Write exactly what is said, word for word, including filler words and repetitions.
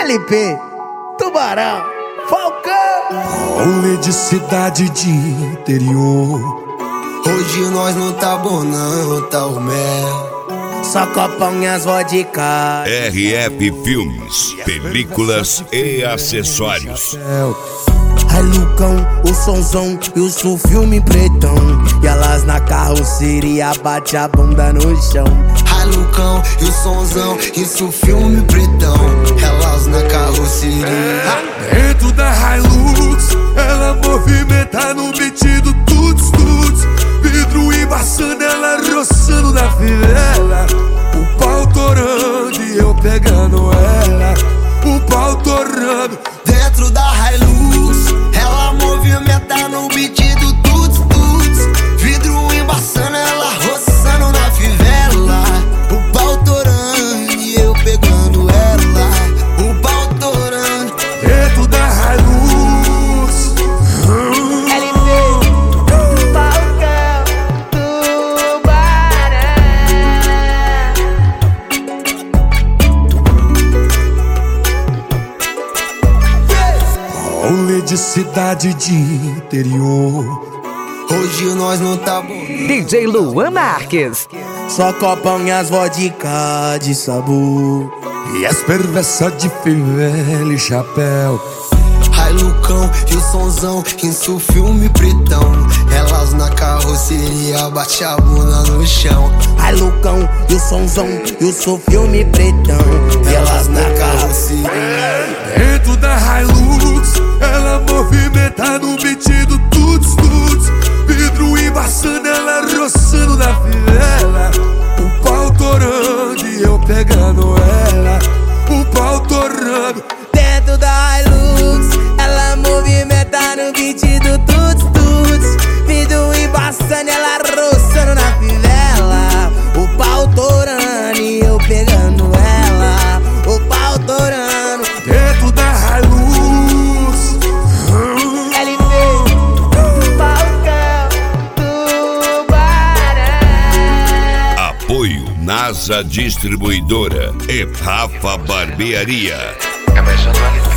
L P, Tubarão, Falcão. Rolê de cidade de interior. Hoje nós não tá bom não, tá o mel. Só copão e as vodka. R F Filmes, películas e acessórios. Ai Lucão, o sonzão e o seu filme pretão. E elas na carroceria bate a bunda no chão. Ai Lucão e o sonzão, isso filme pretão. Elas na carroceria. Dentro da Hilux, ela movimenta no beat do tuts tuts. Vidro embaçando, ela roçando na fivela. O pau torando e eu pegando ela. O pau torando. Dentro da Hilux, ela movimenta no beat do tuts tuts. Vidro embaçando, ela roçando na fivela. O pau torando e eu pegando ela. O pau torando. Dentro da Hilux. L P, Falcão, Tubarão. Rolê de cidade de interior. Hoje nós não tá bom. D J Luan Marques. Só copão e as vodka de sabor. E as perversas de fivela e chapéu. Ai Lucão e o sonzão, isso filme pretão. Elas na carroceria bate a bunda no chão. Ai Lucão e o sonzão e o seu filme pretão. E elas na carroceria. Dentro da Hilux, ela movimenta no beat do tuts tuts. Vidro embaçando, ela roçando na fivela. O pau torando e eu pegando ela. O pau torando. Dentro da Hilux, ela movimenta no beat do tuts tuts. Vidro embaçando, ela roçando na fivela. O pau torando e eu pegando ela. O pau torando. Dentro da Hilux. L P, Falcão, Tubarão. Apoio NASA Distribuidora e Rafa Barbearia. É mais